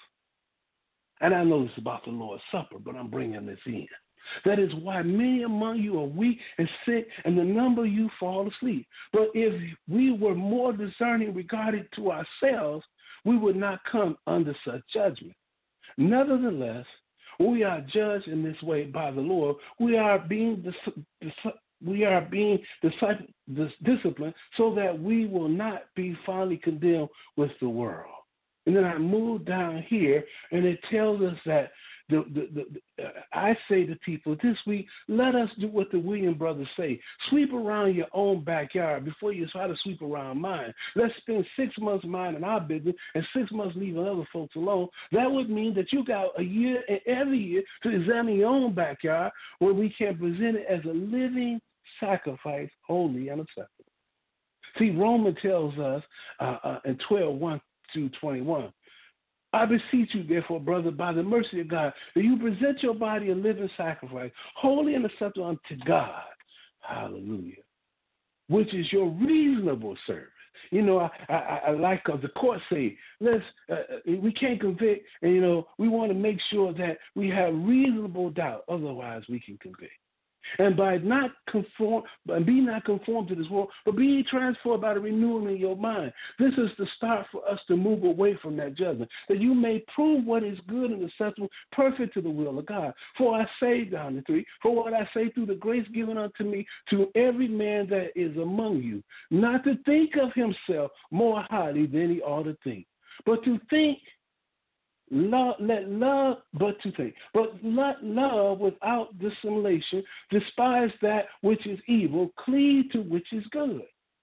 And I know this is about the Lord's Supper, but I'm bringing this in. That is why many among you are weak and sick, and the number of you fall asleep. But if we were more discerning regarding to ourselves, we would not come under such judgment. Nevertheless, we are judged in this way by the Lord. We are being dis- dis- we are being disciple, dis- disciplined so that we will not be finally condemned with the world. And then I move down here, and it tells us that The, the, the, uh, I say to people this week, let us do what the William brothers say. Sweep around your own backyard before you try to sweep around mine. Let's spend six months minding our business and six months leaving other folks alone. That would mean that you got a year and every year to examine your own backyard where we can present it as a living sacrifice, holy and acceptable. See, Romans tells us uh, uh, in twelve, one through twenty-one, I beseech you, therefore, brother, by the mercy of God, that you present your body a living sacrifice, holy and acceptable unto God. Hallelujah. Which is your reasonable service. You know, I, I, I like uh, the court say, let's uh, we can't convict, and you know, we want to make sure that we have reasonable doubt. Otherwise, we can convict. And by not conform, and be not conformed to this world, but be transformed by the renewing of your mind. This is the start for us to move away from that judgment, that you may prove what is good and acceptable, perfect to the will of God. For I say, down to three, for what I say through the grace given unto me, to every man that is among you, not to think of himself more highly than he ought to think, but to think Love, let love, but to think, but let love without dissimulation, despise that which is evil, cleave to which is good.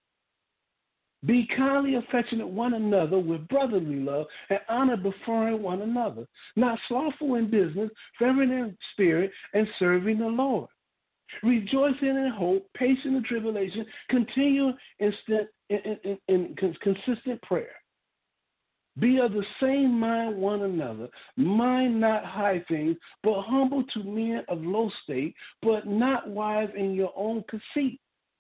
Be kindly affectionate one another with brotherly love and honor before one another, not slothful in business, fervent in spirit, and serving the Lord. Rejoicing in hope, patient in tribulation, continue in, in, in, in consistent prayer. Be of the same mind one another, mind not high things, but humble to men of low state, but not wise in your own conceit.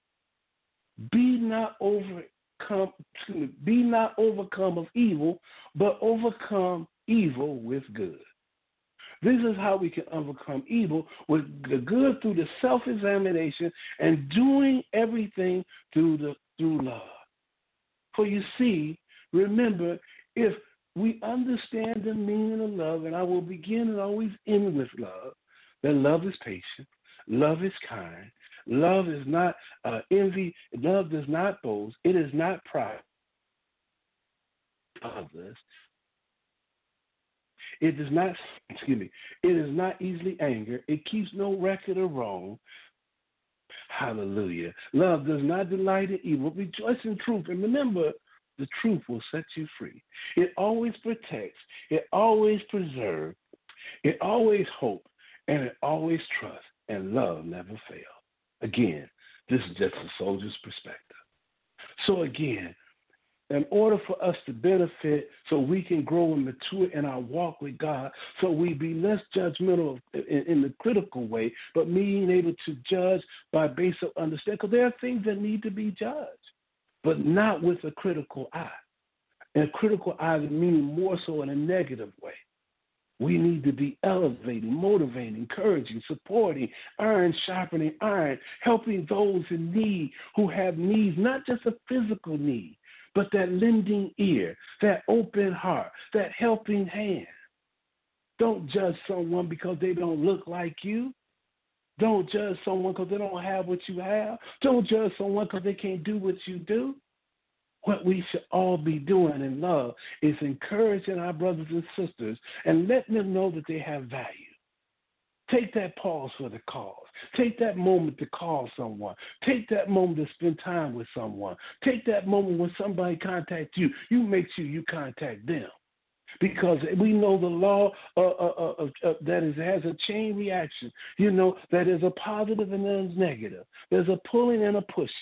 Be not overcome, excuse me, be not overcome of evil, but overcome evil with good. This is how we can overcome evil, with the good through the self-examination and doing everything through the through love. For you see, remember, if we understand the meaning of love, and I will begin and always end with love, that love is patient, love is kind, love is not uh, envy, love does not boast, it is not proud of others, it does not, excuse me, it is not easily angered, it keeps no record of wrong. Hallelujah. Love does not delight in evil, rejoice in truth, and remember, the truth will set you free. It always protects. It always preserves. It always hopes. And it always trusts. And love never fails. Again, this is just a soldier's perspective. So again, in order for us to benefit, so we can grow and mature in our walk with God, so we be less judgmental in, in the critical way, but being able to judge by basic understanding, because there are things that need to be judged, but not with a critical eye. And a critical eye meaning more so in a negative way. We need to be elevating, motivating, encouraging, supporting, iron sharpening iron, helping those in need who have needs, not just a physical need, but that lending ear, that open heart, that helping hand. Don't judge someone because they don't look like you. Don't judge someone because they don't have what you have. Don't judge someone because they can't do what you do. What we should all be doing in love is encouraging our brothers and sisters and letting them know that they have value. Take that pause for the cause. Take that moment to call someone. Take that moment to spend time with someone. Take that moment when somebody contacts you. You make sure you contact them. Because we know the law uh, uh, uh, uh, that is, has a chain reaction. You know, that is a positive and then negative. There's a pulling and a pushing.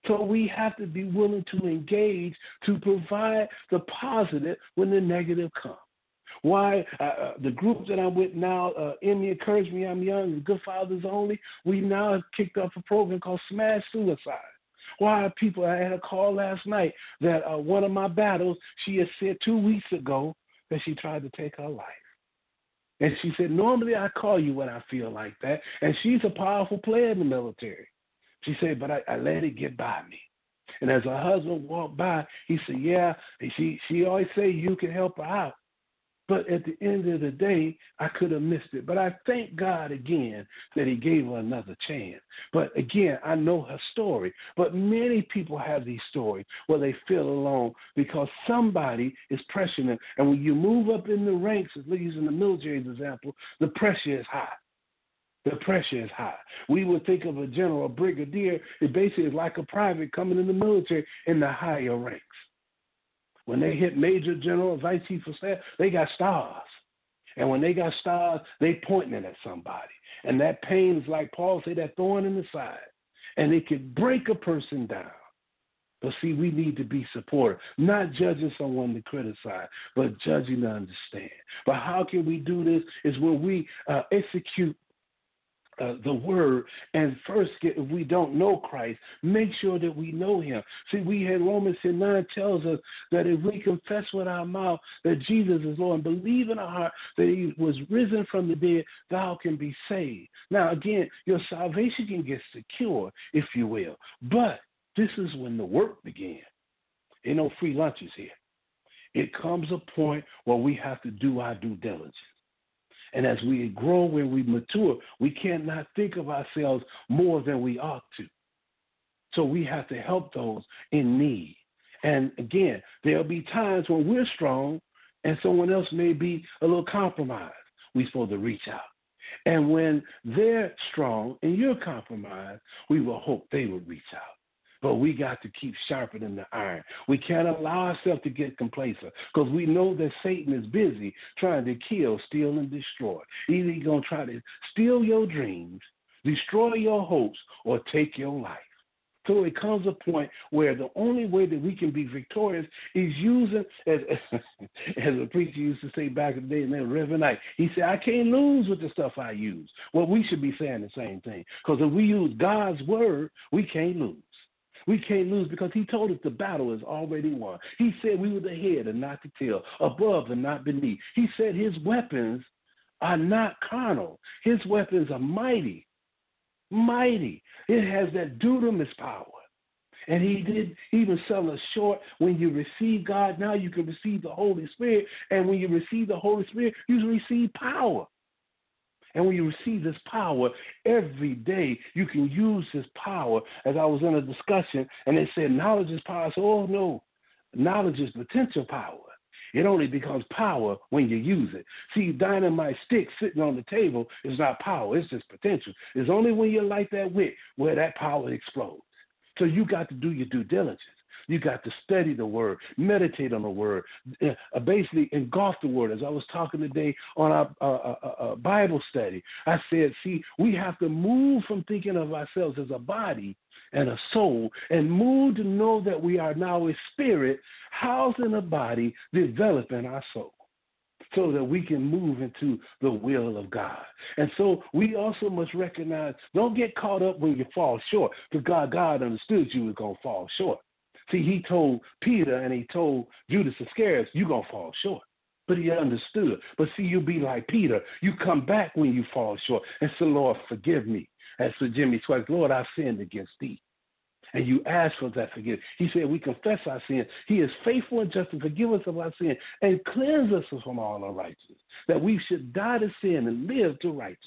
So we have to be willing to engage to provide the positive when the negative comes. Why uh, the group that I'm with now, uh, in the Encourage Me, I'm Young, and Good Fathers Only, we now have kicked off a program called Smash Suicide. Why people, I had a call last night that uh, one of my battles, she had said two weeks ago that she tried to take her life. And she said, normally I call you when I feel like that. And she's a powerful player in the military. She said, but I, I let it get by me. And as her husband walked by, he said, yeah, and she, she always say you can help her out. But at the end of the day, I could have missed it. But I thank God again that he gave her another chance. But again, I know her story. But many people have these stories where they feel alone because somebody is pressuring them. And when you move up in the ranks, at least in the military example, the pressure is high. The pressure is high. We would think of a general, a brigadier, it basically is like a private coming in the military in the higher ranks. When they hit major general, vice chief of staff, they got stars. And when they got stars, they pointing it at somebody. And that pain is like Paul said, that thorn in the side. And it can break a person down. But see, we need to be supportive, not judging someone to criticize, but judging to understand. But how can we do this is when we uh, execute Uh, the word, and first, get, if we don't know Christ, make sure that we know him. See, we had Romans nine tells us that if we confess with our mouth that Jesus is Lord and believe in our heart that he was risen from the dead, thou can be saved. Now, again, your salvation can get secure, if you will, but this is when the work begins. Ain't no free lunches here. It comes a point where we have to do our due diligence. And as we grow, when we mature, we cannot think of ourselves more than we ought to. So we have to help those in need. And again, there'll be times when we're strong and someone else may be a little compromised. We're supposed to reach out. And when they're strong and you're compromised, we will hope they will reach out. But we got to keep sharpening the iron. We can't allow ourselves to get complacent because we know that Satan is busy trying to kill, steal, and destroy. Either he's going to try to steal your dreams, destroy your hopes, or take your life. So it comes a point where the only way that we can be victorious is using, as, as a preacher used to say back in the day, named Reverend Knight, he said, I can't lose with the stuff I use. Well, we should be saying the same thing because if we use God's word, we can't lose. We can't lose because he told us the battle is already won. He said we were the head and not the tail, above and not beneath. He said his weapons are not carnal. His weapons are mighty, mighty. It has that dunamis power. And he did even sell us short. When you receive God, now you can receive the Holy Spirit. And when you receive the Holy Spirit, you receive power. And when you receive this power, every day you can use this power. As I was in a discussion, and they said knowledge is power. I said, oh, no, knowledge is potential power. It only becomes power when you use it. See, dynamite stick sitting on the table is not power. It's just potential. It's only when you light that wick where that power explodes. So you got to do your due diligence. You got to study the word, meditate on the word, uh, basically engulf the word. As I was talking today on our uh, uh, uh, Bible study, I said, see, we have to move from thinking of ourselves as a body and a soul and move to know that we are now a spirit housed in a body, developing our soul, so that we can move into the will of God. And so we also must recognize, don't get caught up when you fall short, because God, God understood you were going to fall short. See, he told Peter and he told Judas Iscariot, you're going to fall short. But he understood. But see, you be like Peter. You come back when you fall short and say, Lord, forgive me. As Sir Jimmy Swaggart, Lord, I've sinned against thee. And you ask for that forgiveness. He said, we confess our sins. He is faithful and just to forgive us of our sin and cleanse us from all unrighteousness, that we should die to sin and live to righteousness.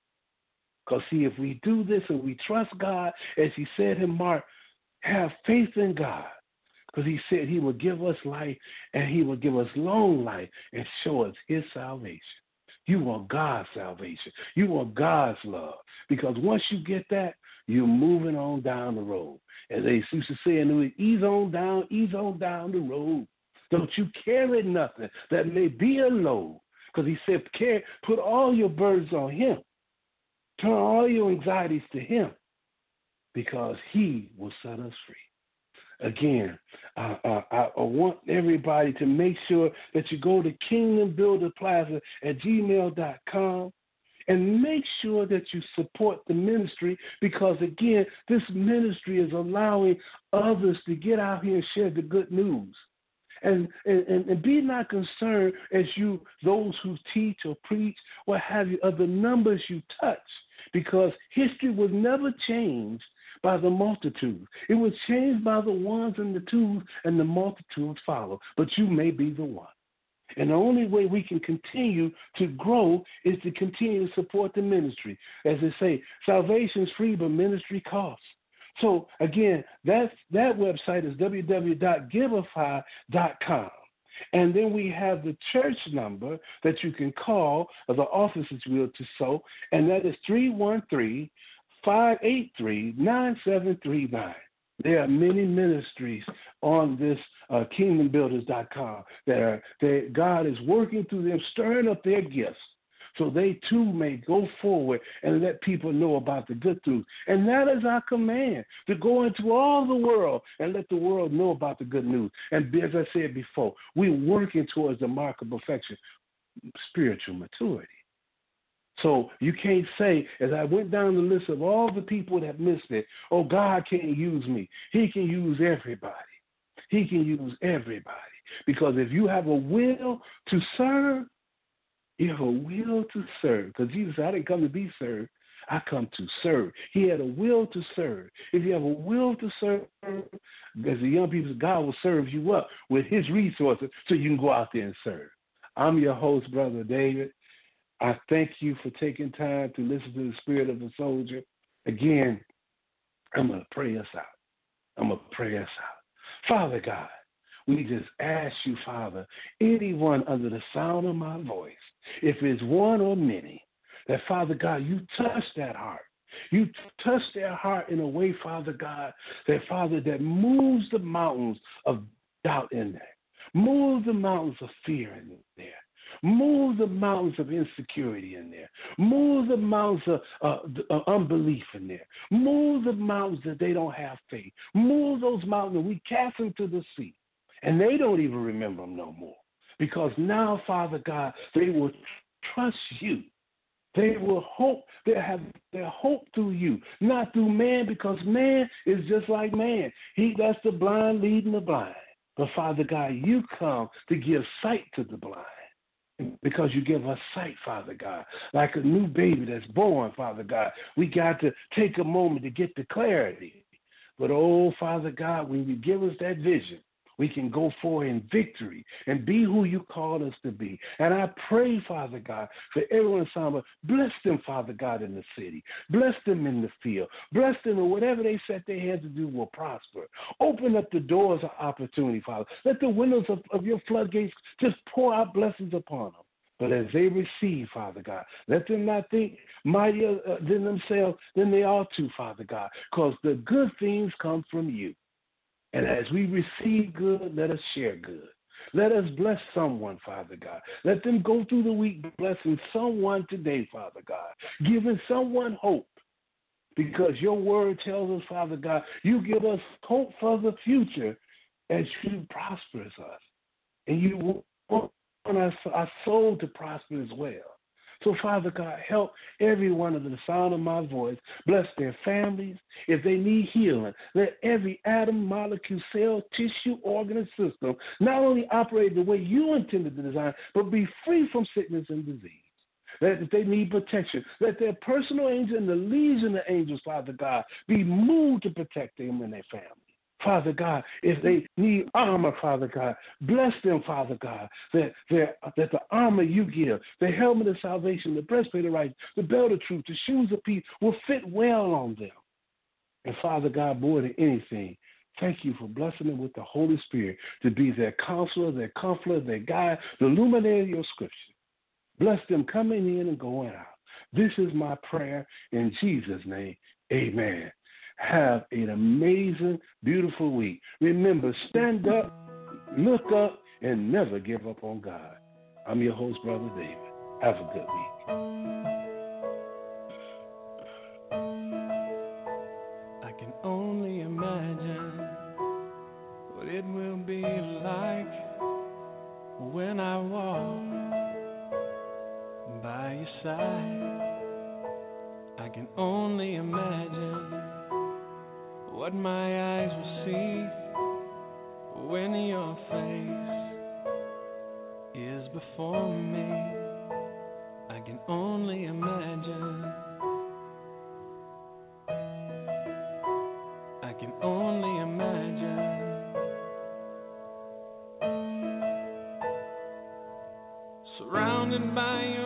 Because, see, if we do this and we trust God, as he said in Mark, have faith in God, because he said he will give us life and he will give us long life and show us his salvation. You want God's salvation. You want God's love, because once you get that, you're moving on down the road. As they used to say in the week, ease on down, ease on down the road. Don't you carry nothing that may be a load, because he said, carry, put all your burdens on him. Turn all your anxieties to him. because he will set us free. Again, uh, uh, I, I want everybody to make sure that you go to Kingdom Builder Plaza at gmail dot com and make sure that you support the ministry because, again, this ministry is allowing others to get out here and share the good news. And, and, and be not concerned as you, those who teach or preach, what have you, of the numbers you touch, because history was never changed by the multitude. It was changed by the ones and the twos, and the multitudes follow. But you may be the one. And the only way we can continue to grow is to continue to support the ministry. As they say, salvation is free, but ministry costs. So, again, that's, that website is w w w dot giveify dot com. And then we have the church number that you can call, or the office, if you will, to sow, and that is three one three, five eight three, nine seven three nine. There are many ministries on this uh, kingdom builders dot com that are that God is working through them, stirring up their gifts, so they too may go forward and let people know about the good news. And that is our command, to go into all the world and let the world know about the good news. And as I said before, we're working towards the mark of perfection, spiritual maturity. So you can't say, as I went down the list of all the people that missed it, oh, God can't use me. He can use everybody. He can use everybody. Because if you have a will to serve, you have a will to serve. Because Jesus said, I didn't come to be served. I come to serve. He had a will to serve. If you have a will to serve, as the young people, God will serve you up with his resources so you can go out there and serve. I'm your host, Brother David. I thank you for taking time to listen to the spirit of the soldier. Again, I'm going to pray us out. I'm going to pray us out. Father God, we just ask you, Father, anyone under the sound of my voice, if it's one or many, that, Father God, you touch that heart. You touch their heart in a way, Father God, that, Father, that moves the mountains of doubt in there. Move the mountains of fear in there. Move the mountains of insecurity in there. Move the mountains of uh, uh, unbelief in there. Move the mountains that they don't have faith. Move those mountains and we cast them to the sea. And they don't even remember them no more. Because now, Father God, they will trust you. They will hope, they have their hope through you, not through man, because man is just like man. He that's the blind leading the blind. But Father God, you come to give sight to the blind. Because you give us sight, Father God, like a new baby that's born, Father God. We got to take a moment to get the clarity. But, oh, Father God, when you give us that vision, we can go forward in victory and be who you called us to be. And I pray, Father God, for everyone, Samba, bless them, Father God, in the city. Bless them in the field. Bless them in whatever they set their hands to do will prosper. Open up the doors of opportunity, Father. Let the windows of, of your floodgates just pour out blessings upon them. But as they receive, Father God, let them not think mightier uh, than themselves than they ought to, Father God, because the good things come from you. And as we receive good, let us share good. Let us bless someone, Father God. Let them go through the week blessing someone today, Father God, giving someone hope. Because your word tells us, Father God, you give us hope for the future as you prosper us. And you want our, our soul to prosper as well. So, Father God, help everyone under the sound of my voice. Bless their families. If they need healing, let every atom, molecule, cell, tissue, organ, and system not only operate the way you intended to design, but be free from sickness and disease. That if they need protection, let their personal angel and the legion of angels, Father God, be moved to protect them and their family. Father God, if they need armor, Father God, bless them, Father God, that, that the armor you give, the helmet of salvation, the breastplate of righteousness, the belt of truth, the shoes of peace will fit well on them. And Father God, more than anything, thank you for blessing them with the Holy Spirit to be their counselor, their comforter, their guide, the illuminator of your scripture. Bless them coming in and going out. This is my prayer in Jesus' name. Amen. Have an amazing, beautiful week. Remember, stand up, look up, and never give up on God. I'm your host, Brother David. Have a good week. I can it will be like when I walk by your side. I can only imagine what my eyes will see when your face is before me. I can only imagine. I can only imagine. Surrounded by your